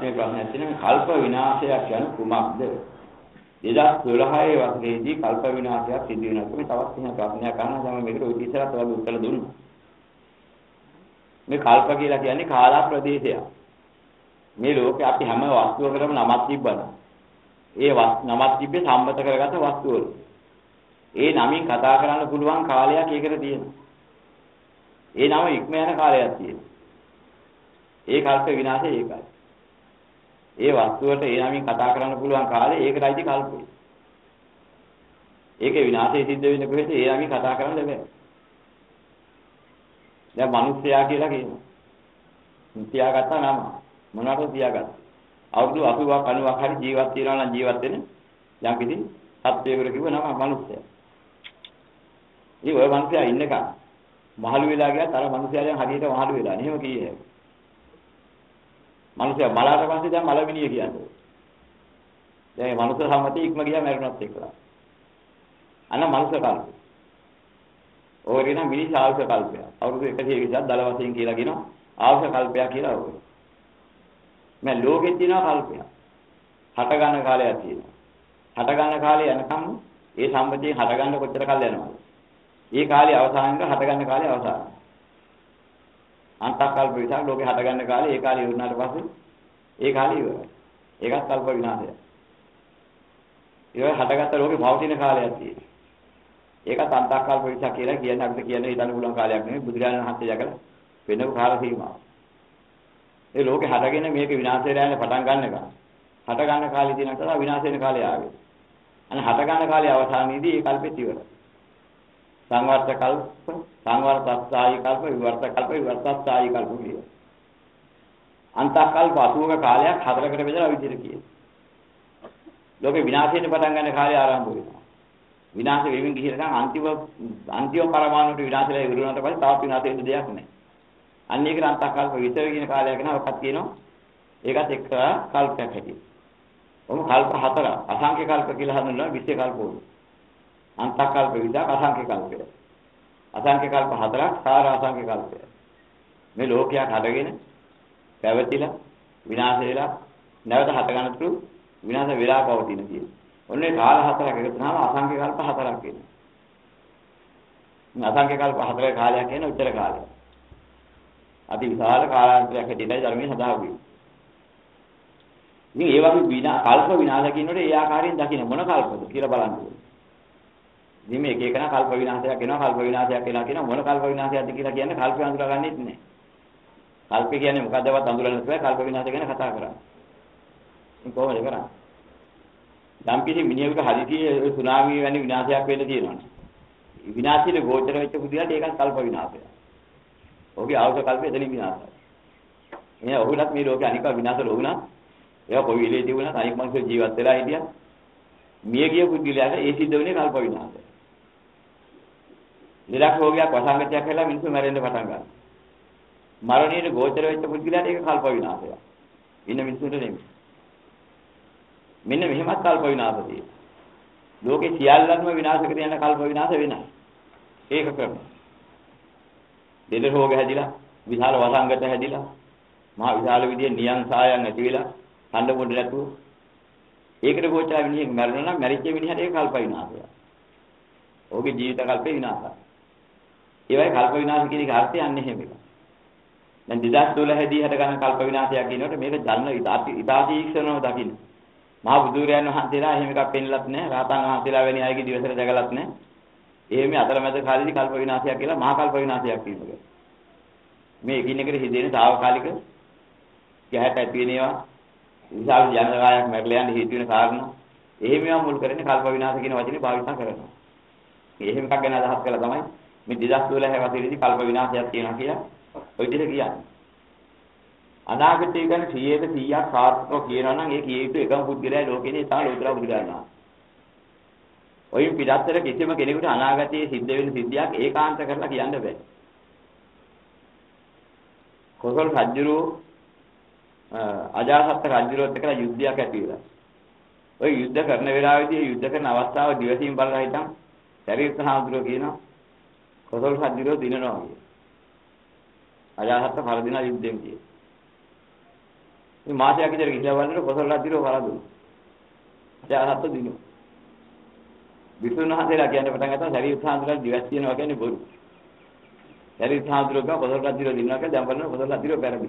ප්‍රශ්නේ තියෙනවා කල්ප විනාශයක් කියන කුමක්ද? 2012 වසරේදී කල්ප විනාශයක් සිදු වෙනවා. මේ තවත් එහෙම ප්‍රශ්නයක් අහනවා තමයි මේකට ඔය ඉස්සරහට වගේ උත්තර දුන්නා. මේ කල්ප කියලා කියන්නේ කාලා ප්‍රදේශයක්. මේ ලෝකේ අපි හැම වස්තුවකටම නමක් තිබ්බනවා. ඒ නමක් තිබ්බේ සම්මත කරගත්ත වස්තු වල. ඒ නමින් කතා කරන්න පුළුවන් කාලයක් ඒකට තියෙනවා. ඒ නම ඉක්ම යන කාලයක් තියෙනවා. ඒ කල්ප විනාශය ඒකයි. ඒ වස්තුවට ඒ නමින් කතා කරන්න පුළුවන් කාලේ ඒකටයි කල්පය. ඒකේ විනාශය සිද්ධ වෙන්නේ කොහෙද? ඒ නමින් කතා කරන්න බෑ. දැන් මිනිස්සයා කියලා කියනවා. තියාගත්තා නම. මොනවටද තියාගත්තා? අවුරුදු 80ක් 90ක් හරි ජීවත් වෙනවා නම් ජීවත් වෙන යම් කිසි සත්වයකට කිව්ව නම මිනිස්සයා. ඔය මිනිස්සයා ඉන්නකම් මහලු වෙලා ගියත් අර මිනිස්සයා දැන් හරියට මහලු වෙලා නෙහෙම කියේ. මිනිස්සයා මලාට පස්සේ දැන් මලමිනිය කියන්නේ. දැන් මනුස්ස සම්මතය ඉක්ම ගියා මරුණත් එක්කලා. අන්න මනුස්ස කල්පය. ඕකේ නම් මිනිස් ආයුෂ කල්පය. අවුරුදු 120ක් දල වශයෙන් කියලා කියනවා ආයුෂ කල්පය කියලා ඕක. මේ ලෝකෙ තියෙනවා කල්පය. හට ගන්න කාලයක් තියෙනවා. හට ගන්න කාලේ යනකම් ඒ සම්පතියෙන් හට ගන්න කොච්චර කාල යනවද? ඒ කාලේ අවසානයක හට ගන්න කාලේ අවසානයි. අන්තකල්ප විතර ලෝකේ හට ගන්න කාලේ ඒ කාලේ ඉවරනාට පස්සේ ඒ කාලේ ඉවරයි. ඒකත් කල්ප විනාශය. ඒක හටගත්ත ලෝකේ පවතින කාලයක් තියෙනවා. ඒකත් අන්තකල්ප විතර කියලා කියන්නේ අපිට කියන්නේ හිතන්න පුළුවන් කාලයක් නෙමෙයි බුදුරජාණන් වහන්සේ යකලා වෙනම කාල සීමාවක්. ඒ ලෝකේ හටගෙන මේක විනාශ වෙලා යන පටන් ගන්නකම් හට ගන්න කාලේ දිනකට විනාශ වෙන කාලය ආවේ. අනේ හට ගන්න කාලේ අවසානයේදී ඒ කල්පෙත් ඉවරයි. සංවර්ත කල්ප, සංවර්තස්සායි කල්ප, විවර්ත කල්ප, විවර්තස්සායි කල්ප කියන. අන්තකල්ප 80ක කාලයක් හතරකට බෙදලා විදිහට කියනවා. ලෝකේ විනාශයෙන් පටන් ගන්න කාලය ආරම්භ වෙනවා. විනාශ වෙමින් ගිහින් අන්තිම පරමාණුට විනාශලා ඉවර වුණාට පස්සේ තවත් විනාශ වෙන්න දෙයක් නැහැ. අන්න ඒකට අන්තකල්ප විතර කියන කාලයක් නෑ ඔක්කත් කියනවා. ඒකත් එක්ක කල්පයක් හැටියට. ඔහොම කල්ප හතර අසංඛ්‍ය කල්ප කියලා හඳුන්වනවා 20 කල්ප වල. අන්තකල්ප විතර අසංඛ්‍ය කල්පය. අසංඛ්‍ය කල්ප හතරක් සාර අසංඛ්‍ය කල්පය. මේ ලෝකයක් හදගෙන පැවතිලා විනාශ වෙලා නැවත හට ගන්නතුරු විනාශ වෙලා පවතින කියන. ඔන්නේ කාල හතරක් එකතු වුණාම අසංඛ්‍ය කල්ප හතරක් වෙනවා. මේ අසංඛ්‍ය කල්ප හතරේ කාලයක් කියන උත්තර කාලය. අති විශාල කාලාන්තරයක් හැටියටයි ධර්මයේ සඳහන් වෙන්නේ. ඉතින් ඒ වගේ කල්ප විනාශ කියනකොට ඒ ආකාරයෙන් දකින්න මොන කල්පද කියලා බලන්න ඕනේ. ඉතින් මේ එක එකන කල්ප විනාශයක් වෙනවා කල්ප විනාශයක් වෙනවා කියන මොන කල්ප විනාශයක්ද කියලා කියන්නේ කල්පය අඳුරගන්නෙත් නැහැ. කල්පය කියන්නේ මොකද්දවත් අඳුරගන්න බෑ කල්ප විනාශය ගැන කතා කරන්නේ. ඉතින් කොහොමද කරන්නේ? යම් කිසි මිනිහෙකුට හදිසියේ සුනාමි වැනි විනාශයක් වෙන්න තියෙනවානේ. විනාශයේ ගෝචර වෙච්ච පුදියට ඒකත් කල්ප විනාශය. ඔහුගේ ආවක කල්පය එතනින් විනාශයි. එහෙනම් ඔහුලත් මේ ලෝකේ අනික විනාශ ලෝුණා. ඒක කොයි වෙලේදී වුණත් අනික් මිනිස්සු ජීවත් වෙලා හිටියා. මිය ගිය පුද්ගලයාට ඒ සිද්ධ වෙන්නේ කල්ප විනාශය. ලෙඩක් රෝගයක් වසංගතයක් වෙලා මිනිස්සු මැරෙන්න පටන් ගන්නවා. මරණයට ගෝචර වෙච්ච පුද්ගලයාට ඒක කල්ප විනාශයක්. ඉන්න මිනිස්සුන්ට නෙමෙයි. මෙන්න මෙහෙමත් කල්ප විනාශ තියෙනවා. ලෝකේ සියල්ලන්ම විනාශ කර යන කල්ප විනාශ වෙනයි. ඒක කරනවා. ලෙඩ රෝග හැදිලා, විශාල වසංගත හැදිලා, මහා විශාල විදිහේ නියං සායන් ඇති වෙලා, හඬ පොඩ නැතුව ඒකට ගෝචර මිනිහෙක් මැරුණා නම් මැරිච්ච මිනිහට ඒක කල්ප විනාශයක්. ඔහුගේ ජීවිත කල්පේ විනාශයි. ඒ වගේ කල්ප විනාශ කියන එක අර්ථය යන්නේ එහෙම එක. දැන් 2012 දී හට ගන්න කල්ප විනාශයක් කියනකොට මේක ජන්න ඉතාසීක්ෂණව දකින්න. මහා බුදුරයන් වහන්සේලා එහෙම එකක් පෙන්නලත් නැහැ. රාතන් වහන්සේලා වැනි අයගේ දිවසට දැකලත් නැහැ. එහෙම අතරමැද කාලෙදි කල්ප විනාශයක් කියලා මහා කල්ප විනාශයක් කියනවා. මේ එකින් එකට හිතෙන తాවකාලික ගැහැට ඇති වෙන ඒවා විශාල ජනකායක් මැරලා යන හේතු වෙන කාරණා එහෙම ඒවා මුල් කරගෙන කල්ප විනාශ කියන වචනේ භාවිත කරනවා. එහෙම එකක් ගැන අදහස් කළා තමයි මේ 2012 වසරේදී කල්ප විනාශයක් තියෙනවා කියලා ඔය විදිහට කියන්නේ. අනාගතය ගැන 100% සාර්ථකව කියනවා නම් ඒ කිය යුතු එකම පුද්ගලයා ලෝකේ තමයි ලෝතර බුදුරජාණන්. ඔයින් පිටත්තර කිසිම කෙනෙකුට අනාගතයේ සිද්ධ වෙන සිද්ධියක් ඒකාන්ත කරලා කියන්න බෑ. කොසල් රජුරෝ අජාසත් රජුරෝත් එක්කලා යුද්ධයක් ඇති වෙලා. ඔය යුද්ධ කරන වෙලාවේදී යුද්ධ කරන අවස්ථාව දිවසින් බලලා හිටන් ශරීරත හාමුදුරුවෝ කියනවා කොසල් රජුරෝ දිනනවා කියලා. අජාසත් පරදින යුද්ධයෙන් කියේ. මේ මාසයක් විතර ගිහිලා බලනකොට කොසල් රජුරෝ වරදුන. ජාහත් දිනු. විසුණුහන්සේලා කියන්න පටන් ගත්තා ශරීර සාන්දරල් දිවස් කියනවා කියන්නේ බොරු. ශරීර සාන්දරක කොසල් රජුරෝ දිනනවා කියලා දැන් බලන කොසල් රජුරෝ පෙරදි.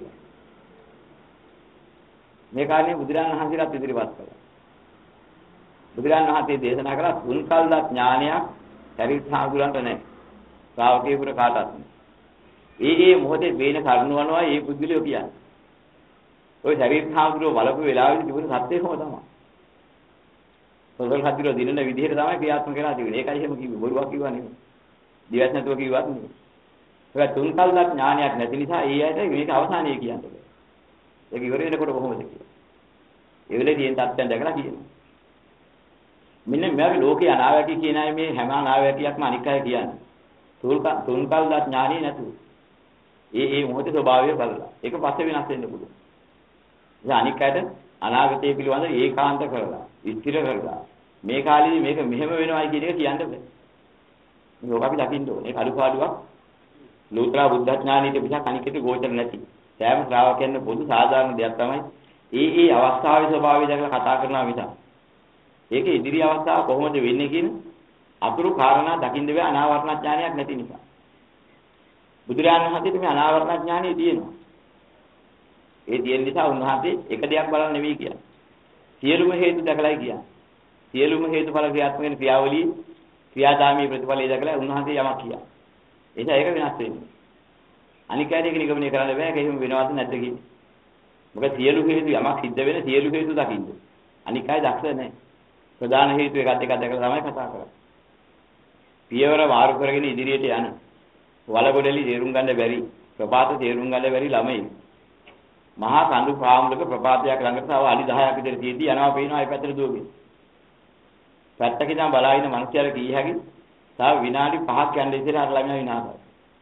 මේ කාරණේ බුදුරජාණන් වහන්සේලාත් ඉදිරිපත් කළා. බුදුරජාණන් වහන්සේ දේශනා කළා තුන්කල්දා ඥානයක් ශරීර සාන්දරන්ට නැහැ. ශ්‍රාවකයෙකුට කාටවත් නැහැ. ඒ මොහොතේ වේන කරුණවනවා ඒ පුද්ගලයෝ කියන්නේ. ඔය ශරීර සාන්දරෝ බලපු වෙලාවෙදි තිබුණ සත්‍යය කොහොමද තමයි? කොසල් රජුරෝ දිනන විදිහට තමයි ක්‍රියාත්මක කරලා තිබුණේ. ඒකයි එහෙම කිව්වේ. බොරුවක් කිව්වා නෙමෙයි. දිවස් නැතුව කිව්වත් නෙමෙයි. ඒක තුන්කල්දා ඥානයක් නැති නිසා ඒ ඇයිද මේක අවසානයේ කියන්නේ. ඒක ඉවර වෙනකොට කොහොමද කියන්නේ? ඒ වෙලේදී එන් තත්ත්වයන් දැකලා කියනවා. මෙන්න මේ ලෝකේ අනාවැකි කියන අය මේ හැම අනාවැකියක්ම අනික් අය කියන්නේ. තුන්කල්දා ඥානිය නැතුව. ඒ මොහොතේ ස්වභාවය බලලා. ඒක පස්සේ වෙනස් වෙන්න පුළුවන්. ඒ අනික් අයට අනාගතය පිළිබඳ ඒකාන්ත කරලා, ස්ථිර කරලා මේ කාලේදී මේක මෙහෙම වෙනවයි කියන එක කියන්න බෑ. මේක අපි දකින්න ඕනේ. ඒක අඩුපාඩුවක්. ලෝතර බුද්ධ ඥානීය පිටක් අනිකට ගෝචර නැති. සෑම ශ්‍රාවකයන් පොදු සාධාරණ දෙයක් තමයි ඒ අවස්ථාවේ ස්වභාවය දැකලා කතා කරනවා මිසක්. ඒකේ ඉදිරි අවස්ථාව කොහොමද වෙන්නේ කියන අතුරු කාරණා දකින්න බෑ අනාවරණ ඥානයක් නැති නිසා. බුදුරජාණන් වහන්සේට මේ අනාවරණ ඥානය තියෙනවා. ඒ තියෙන නිසා උන්වහන්සේ එක දෙයක් බලන්න නෙවෙයි කියන්නේ. සියලුම හේතු දැකලායි කියන්නේ. සියලුම හේතුඵල ක්‍රියාත්මක වෙන ක්‍රියාවලිය ක්‍රියාදාමී ප්‍රතිඵලය දැකලා උන්වහන්සේ යමක් කියනවා. එනිසා ඒක වෙනස් වෙන්නේ. අනික ඇයි ඒක නිගමනය කරන්න බෑ. ඒක එහෙම වෙනවද නැද්ද කියන්නේ. මොකද සියලු හේතු යමක් සිද්ධ වෙන සියලු හේතු දකින්න. අනික අය දක්ෂ නැහැ. ප්‍රධාන හේතු එකක් දැකලා තමයි කතා කරන්නේ. පියවර මාරු කරගෙන ඉදිරියට යන වලගොඩලි තේරුම් ගන්න බැරි ප්‍රපාත තේරුම් ගන්න බැරි ළමයි මහා කඳු පාමුලක ප්‍රපාතයක් ළඟට තව අලි 10ක් විතර තියෙද්දි යනවා පේනවා ඒ පැත්තට දුවගෙන. පැත්තක ඉඳන් බලා ඉන්න මිනිස්සුන්ට කී හැකි තව විනාඩි 5ක් යන්න ඉතින් අර ළමයා විනාශයි.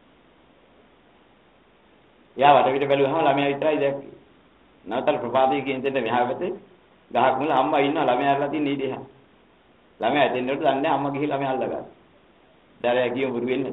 යා වටපිට බැලුවහම ළමයා විතරයි දැක්කේ. නැවතල් ප්‍රපාතයේ කියන දෙන්න මෙහා පැත්තේ ගහක් මුල අම්මා ඉන්නවා ළමයා අරලා තින්නේ ඊ දෙහා. ළමයා ඇදෙන්නට දන්නේ අම්මා ගිහින් ළමයා අල්ලගත්තා. දැරයා ගියම බුරු වෙන්නේ.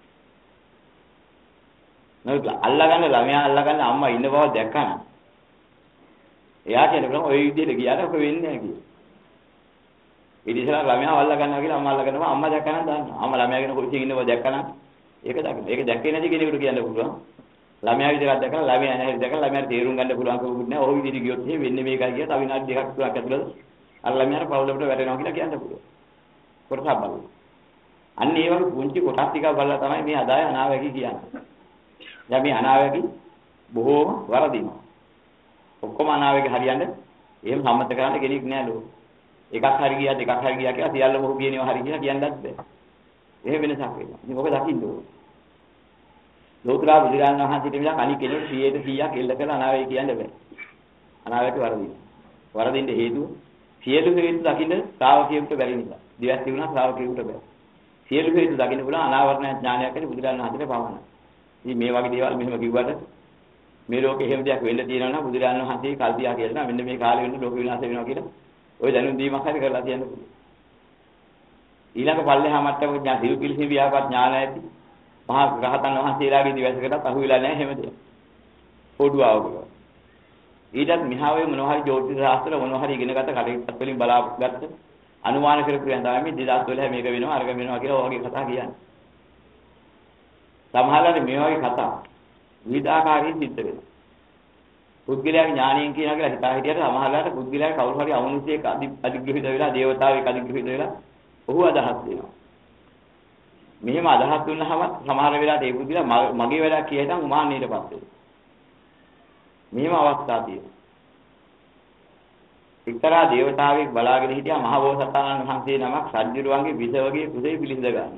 නේද අල්ලගන්න ළමයා අල්ලගන්න අම්මා ඉන්න බව දැක්කම එයා කියනවා ඔය විදිහට ගියාට ඔක වෙන්නේ නැහැ කියලා. ඊට ඉස්සෙල්ලා ළමයා අල්ලගන්නවා කියලා අම්මා අල්ලගන්නවා අම්මා දැක්කම දන්නවා. අම්මා ළමයා ගැන කොහොමද ඉන්න බව දැක්කම ඒක දකින්න. ඒක දැක්කේ නැති කෙනෙකුට කියන්න පුළුවන්. ළමයා විදිහට දැකලා ළමයා නැහැ දැකලා ළමයාට තේරුම් ගන්න පුළුවන් කවුරුත් නැහැ. ඔය විදිහට ගියොත් එහෙම වෙන්නේ මේකයි කියලා තව විනාඩි දෙකක් තුනක් ඇතුළත අර ළමයාට පවුලකට වැටෙනවා කියලා කියන්න පුළුවන්. කොටසක් බලන්න. අන්න ඒ වගේ පුංචි කොටස් ටිකක් බලලා තමයි මේ අදාය අනාවැකි කියන්නේ. දැන් මේ අනාවැකි බොහෝම වරදිනවා. ඔක්කොම අනාවැකි හරියන්නේ එහෙම සම්මත කරන්න කෙනෙක් නෑ ලෝකෙ. එකක් හරි ගියා දෙකක් හරි ගියා කියලා සියල්ලම ඔහු කියනවා හරි කියලා කියන්නත් බෑ. එහෙම වෙනසක් වෙනවා. ඉතින් ඔක දකින්න ඕනේ. ලෝතුරා බුදුරජාණන් වහන්සේට විතර අනික් කෙනෙක් 100ට 100ක් එල්ල කරලා අනාවැකි කියන්න බෑ. අනාවැකි වරදිනවා. වරදින්න හේතුව සියලු හේතු දකින්න ශ්‍රාවකයෙකුට බැරි නිසා. දිවස් තිබුණා ශ්‍රාවකයෙකුට බෑ. සියලු හේතු දකින්න පුළුවන් අනාවරණ ඥානයක් ඇති බුදුරජාණන් වහන්සේට පමණයි. ඉතින් මේ වගේ දේවල් මෙහෙම කිව්වට මේ ලෝකේ එහෙම දෙයක් වෙන්න තියෙනවා නම් බුදුරජාණන් වහන්සේ කල්පියා කියලා මෙන්න මේ කාලේ වෙන්න ලෝක විනාශ වෙනවා කියලා ඔය දැනුම් දීමක් හරි කරලා තියන්න පුළුවන්. ඊළඟ පල්ලෙහා මට්ටමක ඥාන දිව් පිළිසි වියාපත් ඥාන ඇති මහා රහතන් වහන්සේලාගේ දිවසකටත් අහු වෙලා නැහැ හැම දෙයක්. පොඩුවාවක. ඊටත් මෙහා වේ මොනවා හරි ජෝතිෂ ශාස්ත්‍ර මොනවා හරි ඉගෙනගත්ත කටයුත්තක් වලින් බලාගත්ත අනුමාන කරපු යන තමයි මේ 2012 මේක වෙනවා අරග වෙනවා කියලා ඔයගේ කතා කියන්නේ. සමහරවිට මේ වගේ කතා විවිධාකාරයෙන් සිද්ධ වෙනවා. පුද්ගලයාගේ ඥාණයෙන් කියනවා කියලා හිතා හිටියට සමහරවිට පුද්ගලයා කවුරු හරි අමනුෂ්‍යයෙක් අධිග්‍රහිත වෙලා දේවතාවෙක් අධිග්‍රහිත වෙලා ඔහු අදහස් දෙනවා. මෙහෙම අදහස් දුන්නාම සමහර වෙලාවට ඒ පුද්ගලයා මගේ වැඩක් කියයිනම් උමාන්නයටපත් වෙනවා. මෙහෙම අවස්ථා තියෙනවා. එක්තරා දේවතාවෙක් බලාගෙන හිටියා මහ බෝසතාණන් වහන්සේ නමක් සජ්ජිරුවන්ගේ විසවගේ කුසේ පිළිඳ ගන්න.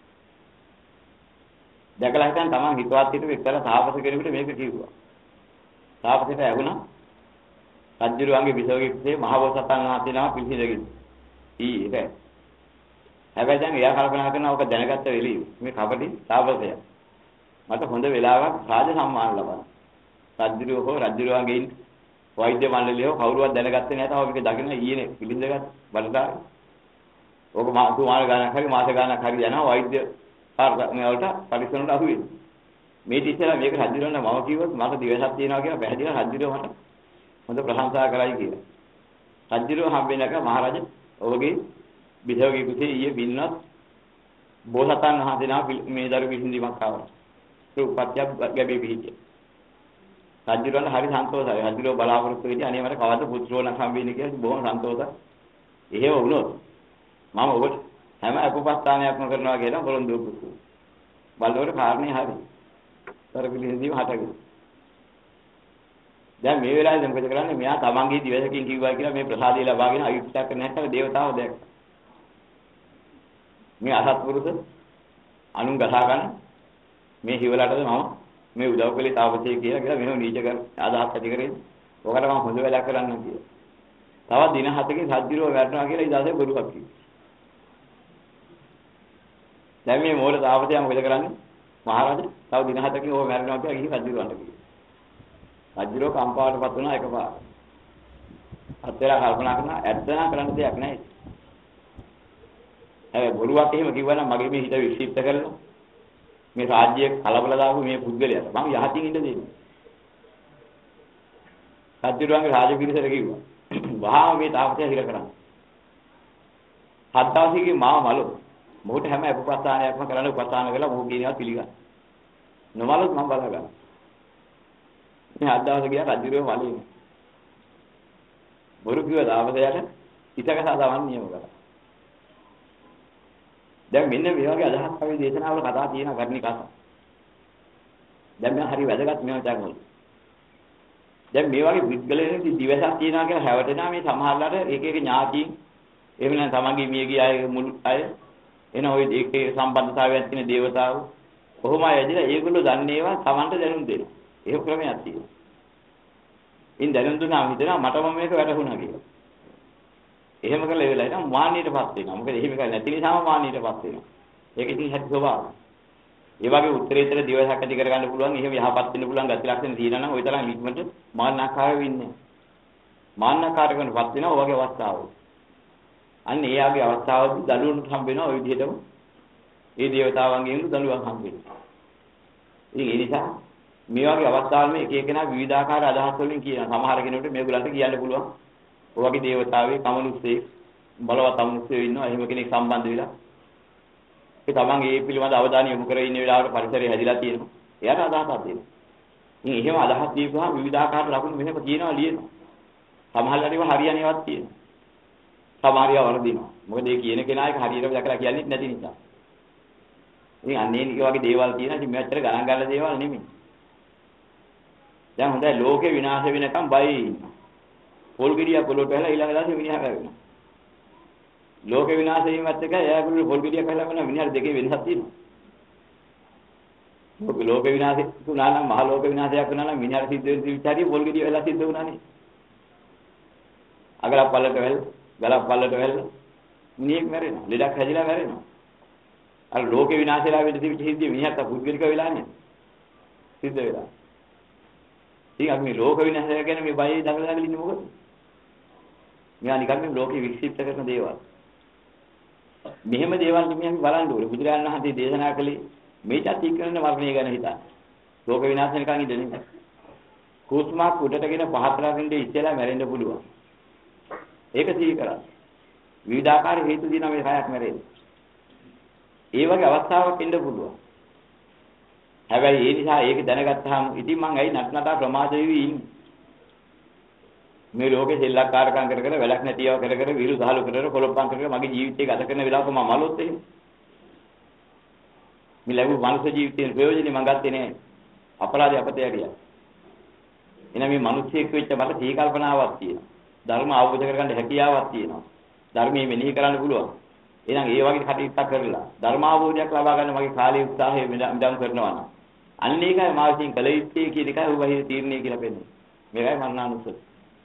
දැකලා හිටන් තමන් හිතවත් හිටු එක්තරා තාපස කෙනෙකුට මේක කිව්වා. තාපසයට ඇහුණා සජ්ජිරුවන්ගේ විසවගේ කුසේ මහ බෝසතාණන් වහන්සේ නමක් පිළිඳගෙන. ඒක. හැබැයි දැන් එයා කල්පනා කරනවා ඔක දැනගත්ත වෙලී මේ කපටි තාපසයා. මට හොඳ වෙලාවක් රාජ සම්මාන ලබන්න. සජ්ජිරුව හෝ රජ්ජිරුවන්ගේ වෛද්‍ය මණ්ඩලය කවුරුවත් දැනගත්තේ නැහැ තාම මේක දකින්න ඊයේ පිළිඳගත් බලදායි. ඕක මාස ගානක් හරි යනවා වෛද්‍ය මේ වලට පරිස්සමට අහු වෙනවා. මේ ඉතින් මේක රජ්ජිරුවන්ට මම කිව්වොත් මට දිවසක් තියෙනවා කියලා පැහැදිලිව රජ්ජිරුව මට හොඳ ප්‍රශංසා කරයි කියලා. රජුරෝ හම්බෙන්නක මහරජා ඔබගේ විධවගේ කුසේ ඊයේ බින්නත් බෝසතාණන් වහන්සේලා මේ දරු විසඳීමක් ආවා. ඒ උපත්යක් ගැබේ පිහිටිය. රජුරන් හරි සන්තෝෂයි. රජුරෝ බලාපොරොත්තු වෙන්නේ අනේ මට කවද්ද පුත්‍රෝණක් හම්බෙන්නේ කියලා බොහොම සන්තෝෂයි. එහෙම වුණොත් මම ඔබට හැම අපපස්ථානයක්ම කරනවා කියලා පොරොන්දු දුක්කු. බලවල කාරණේ හරි. දරු විසඳීම හටගෙන. දැන් මේ වෙලාවේ මොකද කරන්නේ? මෙයා තමන්ගේ දිවසකින් කිව්වා කියලා මේ ප්‍රසාදය ලබාගෙන අයුක්තියක් කරන හැටම දේවතාව දැක්ක. මේ අසත්පුරුෂ අනුන් ගසා ගන්න මේ හිවලටද මම මේ උදව් කළේ තාපසේ කියලා මෙහෙම නීච කර අදහස් ඇති කරේ. ඔකට මම හොඳ වැඩක් කරන්න කියලා. තවත් දින 7කින් සජ්ජිරව වැටෙනවා කියලා ඊදාසේ බොරුවක් කිව්වා. දැන් මේ මෝඩ තාපසයා මොකද කරන්නේ? මහරජා තව දින 7කින් ඕක මැරෙනවා කියලා ගිහින් සජ්ජිරවන්ට කිව්වා. රජුරෝ කම්පාවටපත් වුණා එකපාර. අත්දැලා කල්පනා කරනවා ඇත්තනම් කරන්න දෙයක් නැහැ. හැබැයි බොරුවක් එහෙම කිව්වනම් මගේ මේ හිත විශ්ිප්ත කරලා මේ රාජ්‍යයේ කලබල දාපු මේ පුද්ගලයාට මම යහතින් ඉන්න දෙන්නේ. රජුරන්ගේ රාජපිරිසට කිව්වා. වහාම මේ තාපසයා හිර කරන්න. 7 දවසකින් මාව මලු. මොහොත හැම අපපස්ථානයක්ම කරන්න උපස්ථාන කළා මොහු කියනවා පිළිගන්න. නොමලොත් මම බලා ගන්නවා. මේ 7 දවස් ගියා රජුරෝ වලින්. බොරු කිව්ව දාපසයාට ඉතකසා දවන්න නියම කරා. දැන් මෙන්න මේ වගේ අදහස් අපි දේශනාවල කතා තියෙන කර්ණි කතා. දැන් මම හරි වැදගත් මේවා දැක්කොත්. දැන් මේ වගේ විද්ගලයන්ගේ දිවසක් තියනවා කියලා හැවටෙනා මේ සමහරලාට එක එක ඥාතීන් එහෙම නැත්නම් තමන්ගේ මියගිය අය මුල් අය එන ඔය ඒකේ සම්බන්ධතාවයක් තියෙන දේවතාවෝ කොහොම ඇදිලා ඒගොල්ලෝ දන්නේ ඒවා තමන්ට දැනුම් දෙනවා. ඒක ක්‍රමයක් තියෙනවා. ඉන් දැනුම් දුන්නාම හිතනවා මටම මේක වැටහුණා කියලා. එහෙම කළා ඒ වෙලාවේ නම් මාන්නයටපත් වෙනවා. මොකද එහෙම කරන්නේ නැති නිසාම මාන්නයටපත් වෙනවා. ඒක ඉතින් හැටි ස්වභාවය. ඒ වගේ උත්තරීතර දිවසක් ඇති කර ගන්න පුළුවන්, එහෙම යහපත් වෙන්න පුළුවන් ගති ලක්ෂණ තියෙනවා නම් ওই තරම් ඉක්මනට මාන්නකාර වෙන්නේ. මාන්නකාරකමපත් වෙනවා ඔය වගේ අවස්ථාවල. අන්න ඒ ආගේ අවස්ථාවදී දඬුවමක් හම්බ වෙනවා ওই විදිහටම. ඒ දේවතාවන්ගෙන් දඬුවම් හම්බ වෙනවා. ඉතින් ඒ නිසා මේ වගේ අවස්ථාවල මේ එක එකනා විවිධාකාර අදහස් වලින් කියන සමහර කෙනෙකුට මේගොල්ලන්ට කියන්න පුළුවන්. ඔය වගේ දේවතාවේ කමනුස්සේ බලවත් අමුස්සේ ඉන්නවා. එහෙම කෙනෙක් සම්බන්ධ වෙලා ඒ තමන්ගේ ඒ පිළිබඳ අවධානය යොමු කරගෙන ඉන්න වෙලාවට පරිසරය හැදිලා තියෙනවා. එයාට අදහසක් දෙනවා. ඉතින් එහෙම අදහස් දීපුවාම විවිධාකාර ලකුණු මෙහෙම කියනවා ලියනවා. සමහරවිට ඒවා හරියන්නේවත් තියෙනවා. සමහරියා වරදිනවා. මොකද ඒ කියන කෙනා ඒක හරියට දැකලා කියන්නේ නැති නිසා. ඉතින් අන්නේ වගේ දේවල් තියෙනවා. ඉතින් මෙච්චර ගණන් ගන්න දේවල් නෙමෙයි. දැන් හොඳයි ලෝකේ විනාශ වෙනකම් බයි ඉන්නවා. පොල් ගෙඩිය පොළොට වැහලා ඊළඟ දවසේ මිනිහා කරනවා. ලෝක විනාශ වීමත් එක්ක එයාගොල්ලෝ පොල් ගෙඩියක් වැහලා වෙන මිනිහා දෙකේ වෙනසක් තියෙනවා. ලෝක විනාශය වුණා නම් මහ ලෝක විනාශයක් වුණා නම් මිනිහා සිද්ධ වෙන විචාරිය පොල් ගෙඩිය වෙලා සිද්ධ වුණානේ. අගලක් පල්ලට වැල්, ගලක් පල්ලට වැල් මිනිහෙක් මැරෙනවා. ලෙඩක් හැදිලා මැරෙනවා. අර ලෝක විනාශයලා වෙද්දී සිද්ධිය මිනිහට පුද්ගලික වෙලානේ. සිද්ධ වෙලා. ඉතින් අපි මේ ලෝක විනාශය ගැන මේ බයයි දඟලලා ඉන්නේ මොකද? මෙයා නිකන් මේ ලෝකෙ වික්ෂිප්ත කරන දේවල්. මෙහෙම දේවල් නෙමෙයි අපි බලන්න ඕනේ. බුදුරජාණන් වහන්සේ දේශනා කළේ මේ චතික්‍රණ වර්ණය ගැන හිතා. ලෝක විනාශ නිකන් ඉඳ නෙමෙයි. කුස්මක් උඩටගෙන පහත් රකින්නේ ඉස්සෙල්ලා මැරෙන්න පුළුවන්. ඒක සිහි කරා. විවිධාකාර හේතු දිනා මේ කයක් මැරෙන්නේ. ඒ වගේ අවස්ථාවක් එන්න පුළුවන්. හැබැයි ඒ නිසා ඒක දැනගත්තාම ඉතින් මං ඇයි නටනටා ප්‍රමාද වෙවි ඉන්නේ. මේ ලෝකේ සෙල්ලක්කාරකම් කර කර වැඩක් නැතිව කර කර විරු දහලු කර කොලොප්පම් කර කර මගේ ජීවිතේ ගත කරන වෙලාවක මම මලොත් එහෙම. මේ ලැබු මනුෂ්‍ය ජීවිතේ ප්‍රයෝජනෙ මං ගත්තේ නෑ. අපරාධය අපතේ ඇරියා. එන මේ මිනිස්සෙක් වෙච්ච මට සී කල්පනාවක් තියෙනවා. ධර්ම අවබෝධ කරගන්න හැකියාවක් තියෙනවා. ධර්මයේ මෙනෙහි කරන්න පුළුවන්. එහෙනම් ඒ වගේ කටයුත්තක් කරලා ධර්ම අවබෝධයක් ලබා ගන්න මගේ කාලයේ උත්සාහය මිදම් කරනවා නම් අන්න ඒකයි මා විසින් කළ යුත්තේ කියන එකයි උබහේ තීරණය කියලා පෙන්නන්නේ. මේකයි මරණානුස්සතිය.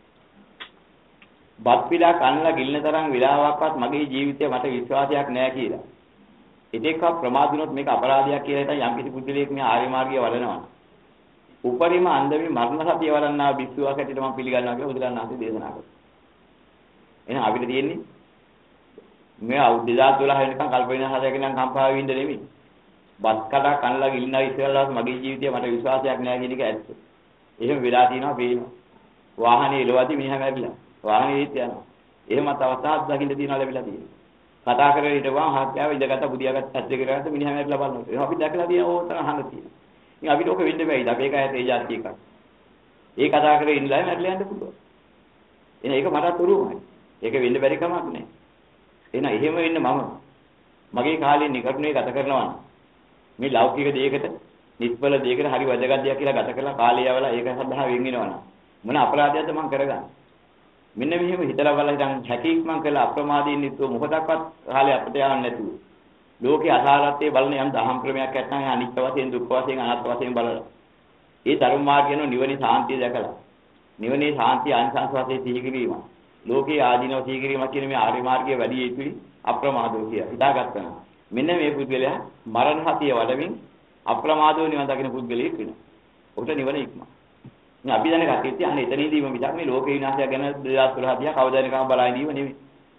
බත් පිළා කන්නලා ගිල්න තරම් විලාවක්වත් මගේ ජීවිතේ මට විශ්වාසයක් නැහැ කියලා. ඒකක ප්‍රමාදුනොත් මේක අපරාධයක් කියලා හිතා යම් කිසි පුද්ගලයෙක් මේ ආර්ය මාර්ගය වඩනවා. උපරිම අන්දමේ මරණ සතිය වඩන්නා භික්ෂුවක් හැටියට මම පිළිගන්නවා කියලා බුදුරජාණන් වහන්සේ දේශනා කළා. එහෙනම් අපිට තියෙන්නේ මේ අවුරුදු 2012 වෙනකන් කල්පනා හදගෙන නම් කම්පා වෙන්න නෙමෙයි. බත් කඩ කන්නලා ගිල්නා ඉස්සෙල්ලා මගේ ජීවිතේ මට විශ්වාසයක් නැහැ කියන එක ඇත්ත. එහෙම වෙලා තියෙනවා පේනවා. වාහනේ එලවදී මිනිහා මැරිලා. වාහනේ ඒත් යනවා. එහෙමත් අවස්ථාවක් දකින්න දිනවල ලැබිලා තියෙනවා. කතා කරගෙන හිටපුවාම හත්යාව ඉඳගත්ත බුදියාගත්ත සත්‍ය කරගත්ත මිනිහා මැරිලා බලනවා. ඒක අපි දැකලා තියෙන ඕතන අහන්න තියෙනවා. ඉතින් අපිට ඕක වෙන්න බෑයි. අපි ඒක ඇත ඒ જાති එකක්. ඒ කතා කරගෙන ඉන්නලා මැරිලා යන්න පුළුවන්. එහෙනම් ඒක මටත් උරුමයි. ඒක වෙන්න බැරි කමක් නෑ. එහෙනම් එහෙම වෙන්න මම මගේ කාලේ නිකරුණේ ගත කරනවා නම් මේ ලෞකික දෙයකට නිෂ්ඵල දෙයකට හරි වැදගත් දෙයක් කියලා ගත කරලා කාලය යවලා ඒක සඳහා වෙන් වෙනවා නම් මොන අපරාධයක්ද මම කරගන්නේ? මෙන්න මෙහෙම හිතලා බලලා ඉතින් හැකීක්මන් කළා අප්‍රමාදීන් නිතුව මොකදක්වත් කාලේ අපිට යවන්න නැතුව ලෝකේ අසාරත්වයේ බලන යම් දහම් ක්‍රමයක් නැත්නම් අනිත්‍ය වශයෙන් දුක්ඛ වශයෙන් අනාත්ම වශයෙන් බලලා ඒ ධර්ම මාර්ගයන නිවනේ සාන්තිය දැකලා නිවනේ සාන්තිය අනිසංස වශයෙන් සිහි කිරීම ලෝකේ ආධිනව සිහි කිරීම කියන මේ ආර්ය මාර්ගයේ වැඩි යුතුයි අප්‍රමාදෝ කිය. හිතාගත්තා. මෙන්න මේ පුද්ගලයා මරණ සතිය වඩමින් අප්‍රමාදෝ නිවන් දකින්න පුද්ගලයෙක් වෙනවා. ඔහුට නිවන ඉක්ම. මේ අපි දැන ගත්තේ අනේ එතනදීම මිසක් මේ ලෝක විනාශය ගැන 2013 දිහා කවදා නිකම් බලන ඉඳීම නෙවෙයි.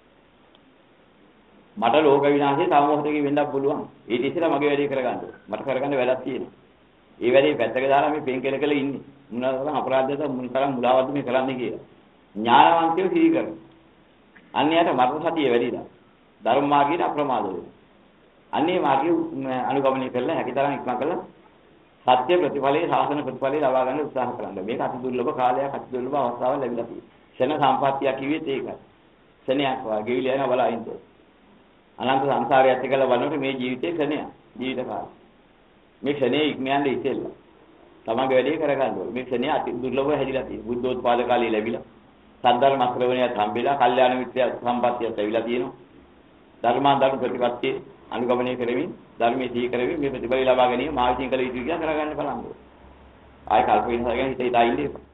මට ලෝක විනාශය තව මොහොතකින් වෙන්නත් පුළුවන්. ඊට ඉස්සෙල්ලා මගේ වැඩේ කරගන්න ඕනේ. මට කරගන්න වැඩක් තියෙනවා. ඒ වැඩේ පැත්තක දාලා මේ පෙන් කෙල ඉන්නේ. මොනතරම් අපරාධයක්ද මොනතරම් මුලාවක්ද මේ කරන්නේ කියලා. ඥානවන්තයෝ සිහි කරනවා. අන්‍යයට මරණ සතිය වැඩිලා. ධර්ම මාර්ගයේ අප්‍රමාද වෙනවා. අන්නේ මාර්ගය අනුගමනය කරලා හැකිතරම් ඉක්ම කළා සත්‍ය ප්‍රතිඵලයේ ශාසන ප්‍රතිඵලයේ ලබා ගන්න උත්සාහ කරන්න. මේක අති දුර්ලභ කාලයක් අති දුර්ලභ අවස්ථාවක් ලැබිලා තියෙනවා. ක්ෂණ සම්පත්තිය කිව්වෙත් ඒකයි. ක්ෂණයක් වාගේ විල යන බලයින්ද. අනන්ත සංසාරයත් එක්කලා බලනකොට මේ ජීවිතේ ක්ෂණයක්. ජීවිත කාලය. මේ ක්ෂණේ ඉක්මයන්ද ඉතිල්ලා. තමන්ගේ වැඩේ කරගන්න ඕනේ. මේ ක්ෂණය අති දුර්ලභව හැදිලා තියෙනවා. බුද්ධෝත්පාද කාලේ ලැබිලා. සද්ධර්ම ශ්‍රවණයත් හම්බෙලා, කල්යාණ මිත්‍ය සම්පත්තියත් ලැබිලා තියෙනවා. ධර්මාන්තර ප්‍රතිපත්තියේ අනුගමනය කරමින් ධර්මයේ සිහි කරමින් මේ ප්‍රතිඵල ලබා ගැනීම මා විසින් කළ යුතුයි කියලා කරගන්න බලන්න. ආයි කල්ප වෙනසගෙන හිත හිතා ඉන්නේ.